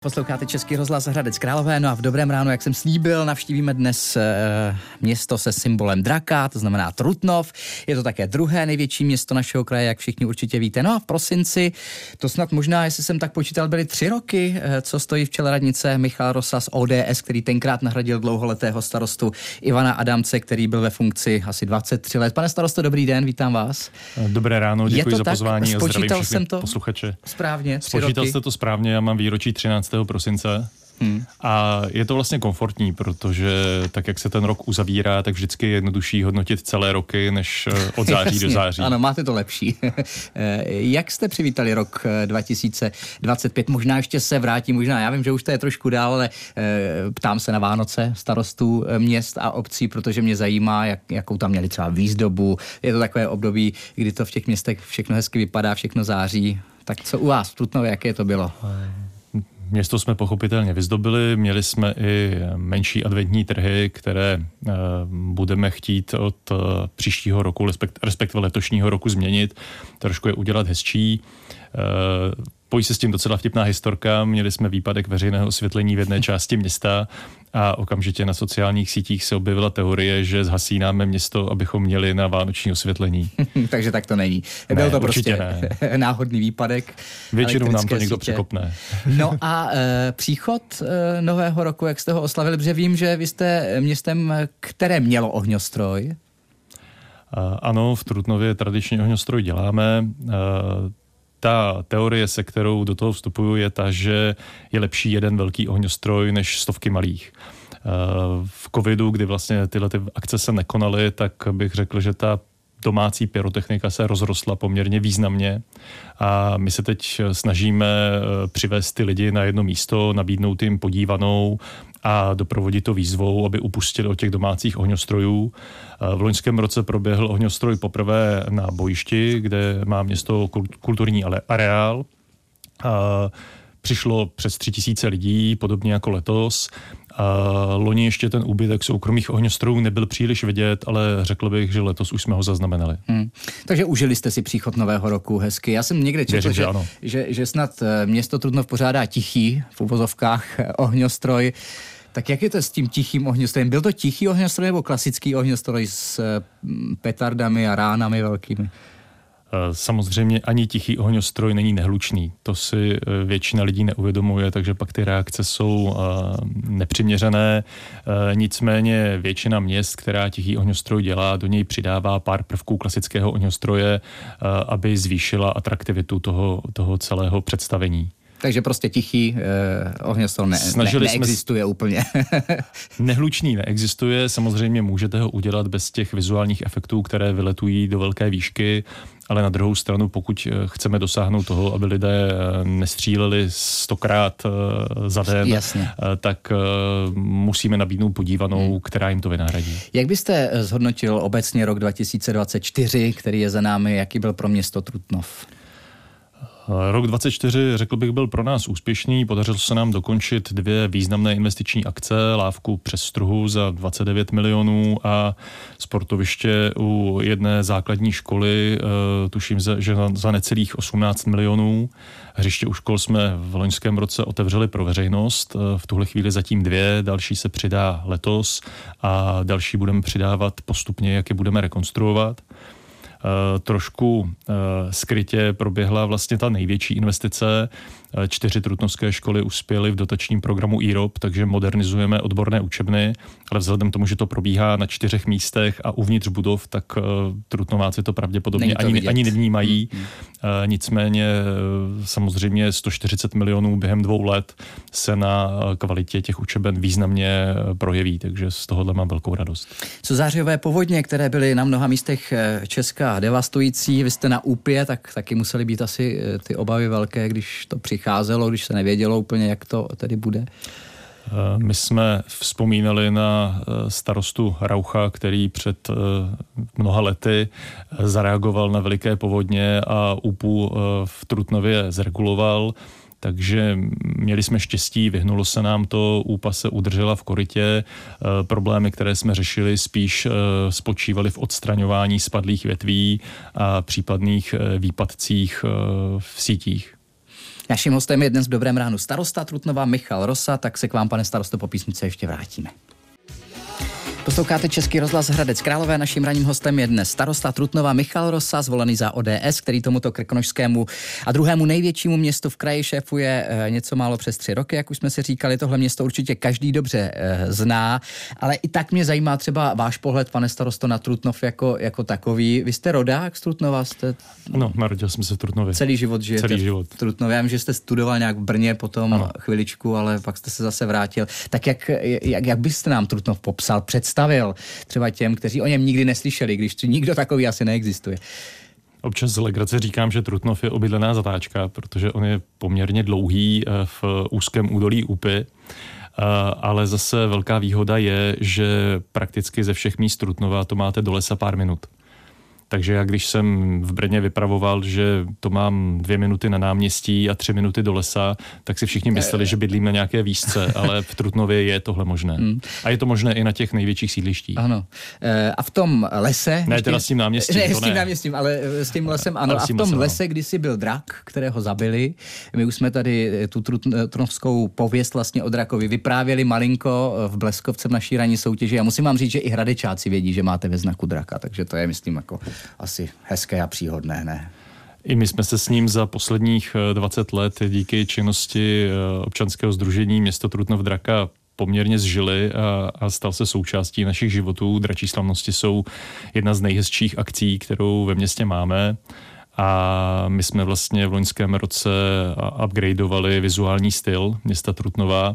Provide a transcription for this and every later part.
Posloucháte Český rozhlas Hradec Králové, no a v dobrém ránu, jak jsem slíbil, navštívíme dnes město se symbolem draka, to znamená Trutnov. Je to také druhé největší město našeho kraje, jak všichni určitě víte. No a v prosinci, to snad možná, jestli jsem tak počítal, byly 3 roky, co stojí v čele radnice Michal Rosa z ODS, který tenkrát nahradil dlouholetého starostu Ivana Adamce, který byl ve funkci asi 23 let. Pane starosto, dobrý den, vítám vás. Dobré ráno, děkuji za pozvání a zdravím všechny posluchače. Správně, 3 Spočítal roky. jste to správně, já mám výročí 13. prosince. A je to vlastně komfortní, protože tak, jak se ten rok uzavírá, tak vždycky je jednodušší hodnotit celé roky, než od září do září. Ano, máte to lepší. Jak jste přivítali rok 2025? Možná ještě se vrátím, možná, já vím, že už to je trošku dál, ale ptám se na Vánoce starostů měst a obcí, protože mě zajímá, jakou tam měli třeba výzdobu. Je to takové období, kdy to v těch městech všechno hezky vypadá, všechno září. Tak co u vás v Trutnově, jaké to bylo? Město jsme pochopitelně vyzdobili, měli jsme i menší adventní trhy, které budeme chtít od příštího roku, respektive letošního roku změnit, trošku je udělat hezčí. Pojí se s tím docela vtipná historka, měli jsme výpadek veřejného osvětlení v jedné části města a okamžitě na sociálních sítích se objevila teorie, že zhasínáme město, abychom měli na vánoční osvětlení. Takže tak to není. Byl to prostě náhodný výpadek. Většinou nám to někdo překopne. No a příchod nového roku, jak jste ho oslavili, protože vím, že vy jste městem, které mělo ohňostroj. Ano, v Trutnově tradičně ohňostroj děláme. Ta teorie, se kterou do toho vstupuju, je ta, že je lepší jeden velký ohňostroj než stovky malých. V covidu, kdy vlastně tyhle akce se nekonaly, tak bych řekl, že ta domácí pyrotechnika se rozrostla poměrně významně a my se teď snažíme přivést ty lidi na jedno místo, nabídnout jim podívanou a doprovodit to výzvou, aby upustili od těch domácích ohňostrojů. V loňském roce proběhl ohňostroj poprvé na bojišti, kde má město kulturní areál. Přišlo přes 3000 lidí, podobně jako letos. Loni ještě ten úbytek soukromých ohňostrojů nebyl příliš vidět, ale řekl bych, že letos už jsme ho zaznamenali. Takže užili jste si příchod nového roku hezky. Já jsem někde četl, že snad město Trutnov pořádá tichý, v uvozovkách, ohňostroj. Tak jak je to s tím tichým ohňostrojem? Byl to tichý ohňostroj nebo klasický ohňostroj s petardami a ránami velkými? Samozřejmě ani tichý ohňostroj není nehlučný. To si většina lidí neuvědomuje, takže pak ty reakce jsou nepřiměřené. Nicméně většina měst, která tichý ohňostroj dělá, do něj přidává pár prvků klasického ohňostroje, aby zvýšila atraktivitu toho celého představení. Takže prostě tichý ohňostroj neexistuje úplně. Nehlučný neexistuje, samozřejmě můžete ho udělat bez těch vizuálních efektů, které vyletují do velké výšky, ale na druhou stranu, pokud chceme dosáhnout toho, aby lidé nestříleli 100krát za den, tak musíme nabídnout podívanou, která jim to vynahradí. Jak byste zhodnotil obecně rok 2024, který je za námi, jaký byl pro město Trutnov? Rok 2024, řekl bych, byl pro nás úspěšný. Podařilo se nám dokončit 2 významné investiční akce, lávku přes Struhu za 29 milionů a sportoviště u jedné základní školy, tuším, že za necelých 18 milionů. Hřiště u škol jsme v loňském roce otevřeli pro veřejnost. V tuhle chvíli zatím 2, další se přidá letos a další budeme přidávat postupně, jak je budeme rekonstruovat. Trošku skrytě proběhla vlastně ta největší investice. 4 trutnovské školy uspěly v dotačním programu IROP, takže modernizujeme odborné učebny, ale vzhledem k tomu, že to probíhá na 4 místech a uvnitř budov, tak Trutnováci to pravděpodobně ani nevnímají. Nicméně samozřejmě 140 milionů během 2 let se na kvalitě těch učeben významně projeví, takže z tohohle mám velkou radost. Co zářijové povodně, které byly na mnoha místech Česka devastující, vy jste na Úpě, tak taky musely být asi ty obavy velké, když to přicházelo, když se nevědělo úplně, jak to tedy bude. My jsme vzpomínali na starostu Raucha, který před mnoha lety zareagoval na veliké povodně a Úpu v Trutnově zreguloval. Takže měli jsme štěstí, vyhnulo se nám to, Úpa se udržela v korytě. Problémy, které jsme řešili, spíš spočívaly v odstraňování spadlých větví a případných výpadcích v sítích. Naším hostem je dnes v Dobrém ránu starosta Trutnova Michal Rosa, tak se k vám, pane starosto, po písničce ještě vrátíme. Posloucháte Český rozhlas Hradec Králové. Naším ranním hostem je dnes starosta Trutnova Michal Rosa, zvolený za ODS, který tomuto krkonošskému a druhému největšímu městu v kraji šéfuje něco málo přes 3 roky, jak už jsme si říkali. Tohle město určitě každý dobře zná, ale i tak mě zajímá třeba váš pohled, pane starosto, na Trutnov jako takový. Vy jste rodák z Trutnova? Ano, narodil jsem se v Trutnově. Celý život žijete v Trutnově. Já vím, že jste studoval nějak v Brně potom chviličku, ale pak jste se zase vrátil. Tak jak byste nám Trutnov popsal, představil třeba těm, kteří o něm nikdy neslyšeli, když tu nikdo takový asi neexistuje? Občas z legrace říkám, že Trutnov je obydlená zatáčka, protože on je poměrně dlouhý v úzkém údolí Úpy, ale zase velká výhoda je, že prakticky ze všech míst Trutnova to máte do lesa pár minut. Takže já když jsem v Brně vypravoval, že to mám 2 minuty na náměstí a 3 minuty do lesa, tak si všichni mysleli, že bydlím na nějaké výšce, ale v Trutnově je tohle možné. A je to možné i na těch největších sídlištích. Ano. A v tom lese... Ne, teda s tím náměstím. Ne, s tím náměstím, ale s tím lesem, ano. A v tom lese kdysi byl drak, kterého zabili. My už jsme tady tu trutnovskou pověst vlastně o drakovi vyprávěli malinko v Bleskovce v naší ranní soutěži. Já musím vám říct, že i hradečáci vědí, že máte ve znaku draka, takže to je, myslím, jako asi hezké a příhodné, ne? I my jsme se s ním za posledních 20 let díky činnosti občanského sdružení Město Trutnov Draka poměrně zžili a stal se součástí našich životů. Dračí slavnosti jsou jedna z nejhezčích akcí, kterou ve městě máme. A my jsme vlastně v loňském roce upgradeovali vizuální styl města Trutnova.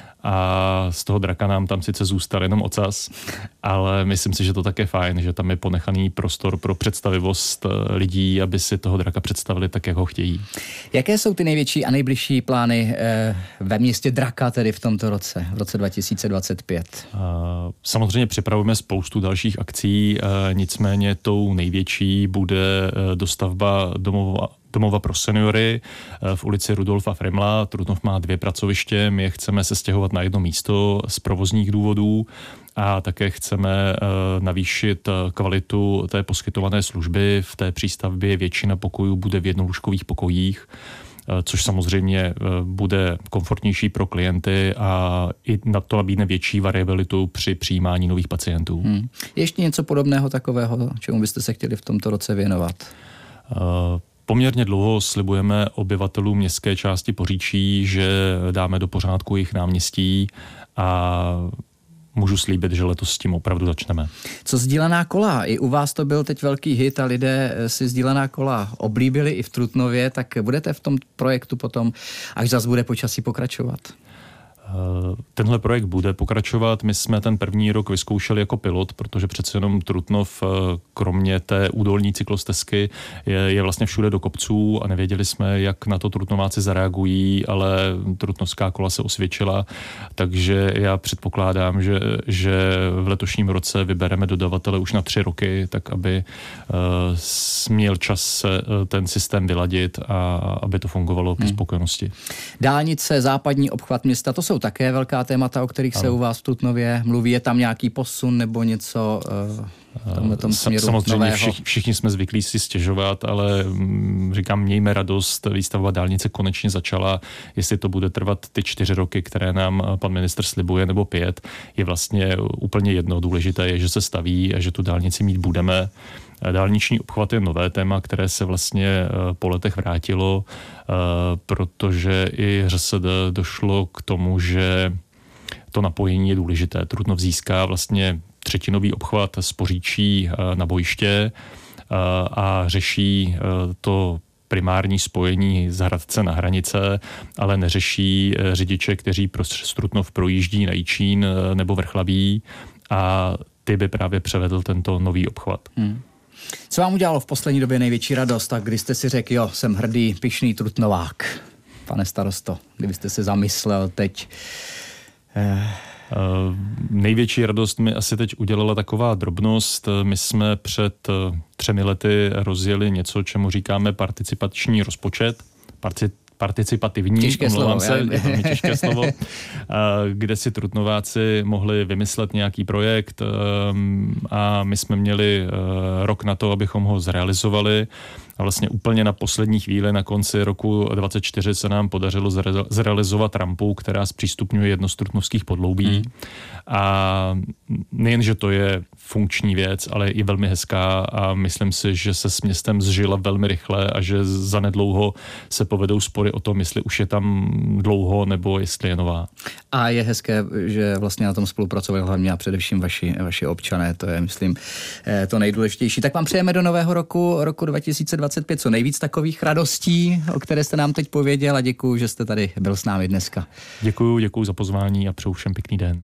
A z toho draka nám tam sice zůstal jenom ocas, ale myslím si, že to také fajn, že tam je ponechaný prostor pro představivost lidí, aby si toho draka představili tak, jak ho chtějí. Jaké jsou ty největší a nejbližší plány ve městě Draka tedy v tomto roce, v roce 2025? Samozřejmě připravujeme spoustu dalších akcí, nicméně tou největší bude dostavba domova pro seniory v ulici Rudolfa Fremla. Trutnov má 2 pracoviště, my je chceme sestěhovat na jedno místo z provozních důvodů a také chceme navýšit kvalitu té poskytované služby. V té přístavbě většina pokojů bude v jednolůžkových pokojích, což samozřejmě bude komfortnější pro klienty a i na to nabídne větší variabilitu při přijímání nových pacientů. Ještě něco podobného takového, čemu byste se chtěli v tomto roce věnovat? Poměrně dlouho slibujeme obyvatelům městské části Poříčí, že dáme do pořádku jejich náměstí a můžu slíbit, že letos s tím opravdu začneme. Co sdílená kola? I u vás to byl teď velký hit a lidé si sdílená kola oblíbili i v Trutnově, tak budete v tom projektu potom, až zas bude počasí, pokračovat? Tenhle projekt bude pokračovat. My jsme ten první rok vyzkoušeli jako pilot, protože přece jenom Trutnov, kromě té údolní cyklostezky, je vlastně všude do kopců a nevěděli jsme, jak na to Trutnováci zareagují, ale trutnovská kola se osvědčila, takže já předpokládám, že v letošním roce vybereme dodavatele už na 3 roky, tak aby měl čas ten systém vyladit a aby to fungovalo ke spokojenosti. Dálnice, západní obchvat města, to jsou také velká témata, o kterých se u vás v Trutnově mluví. Je tam nějaký posun nebo něco v tomhletom směru samozřejmě nového? Všichni jsme zvyklí si stěžovat, ale říkám, mějme radost, výstavba dálnice konečně začala. Jestli to bude trvat ty 4 roky, které nám pan ministr slibuje, nebo 5, je vlastně úplně jedno. Důležité je, že se staví a že tu dálnici mít budeme. Dálniční obchvat je nové téma, které se vlastně po letech vrátilo, protože i ŘSD došlo k tomu, že to napojení je důležité. Trutnov získá vlastně 3. obchvat z Poříčí na bojiště a řeší to primární spojení z Hradce na Hranice, ale neřeší řidiče, kteří přes Trutnov projíždí na Jičín nebo Vrchlabí, a ty by právě převedl tento nový obchvat. Co vám udělalo v poslední době největší radost, tak když jste si řekl, jo, jsem hrdý, pyšný Trutnovák, pane starosto, kdybyste se zamyslel teď? Největší radost mi asi teď udělala taková drobnost. My jsme před 3 lety rozjeli něco, čemu říkáme participační rozpočet. participativní, těžké slovo, je velmi těžké slovo, kde si Trutnováci mohli vymyslet nějaký projekt a my jsme měli rok na to, abychom ho zrealizovali. A vlastně úplně na poslední chvíli, na konci roku 2024 se nám podařilo zrealizovat rampu, která zpřístupňuje jedno z trutnovských podloubí. A nejen, že to je funkční věc, ale i velmi hezká a myslím si, že se s městem zžila velmi rychle a že zanedlouho se povedou spory o tom, jestli už je tam dlouho nebo jestli je nová. A je hezké, že vlastně na tom spolupracovali hlavně a především vaši občané, to je, myslím, to nejdůležitější. Tak vám přejeme do nového roku 2025 co nejvíc takových radostí, o které jste nám teď pověděl a děkuju, že jste tady byl s námi dneska. Děkuju za pozvání a přeju všem pěkný den.